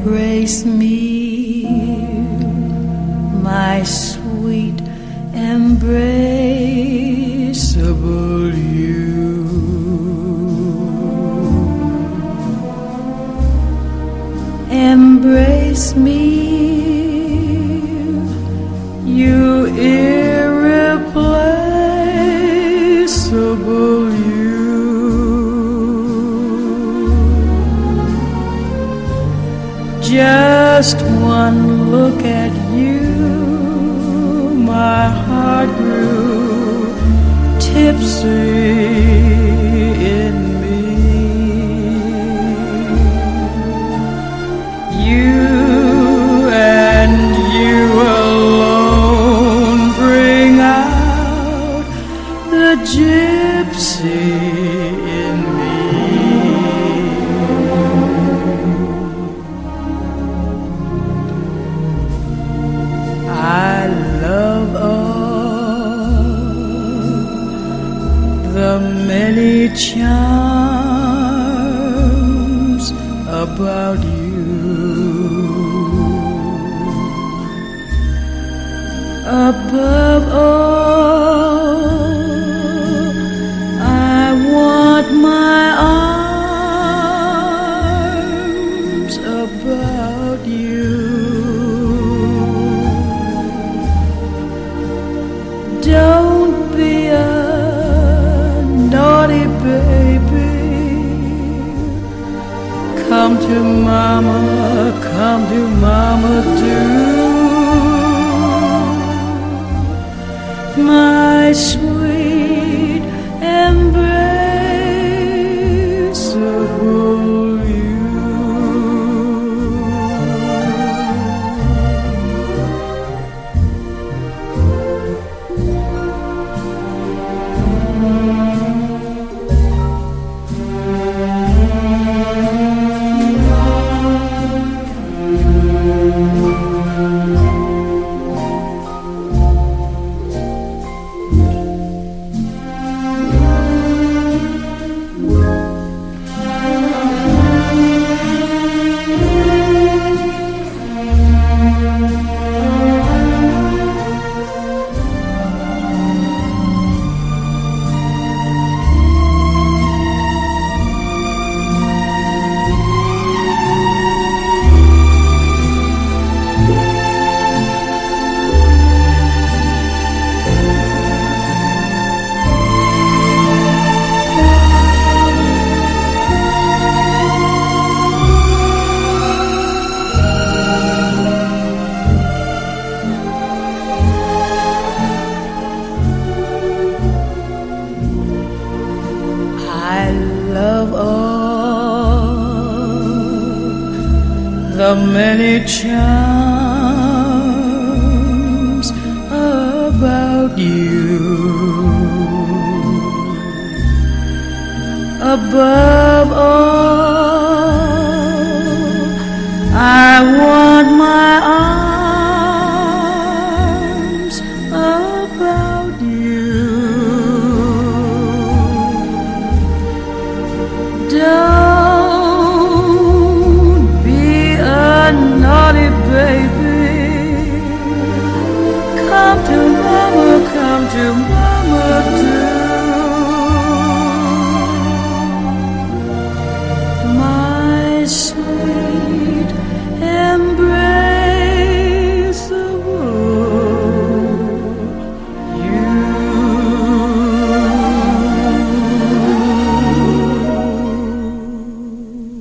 embrace me, my sweet, embraceable you. Embrace me, you irreplaceable you. Just one look at you, my heart grew tipsy in me. You and you alone bring out the gypsy in me. I love all the many charms about you. Above all, I want my arms about you. Don't be a naughty baby. Come to mama, do. My sweet embraceable you. I love all the many charms about you. Above all, I want my arms about you. Don't be a naughty baby. Come to mama,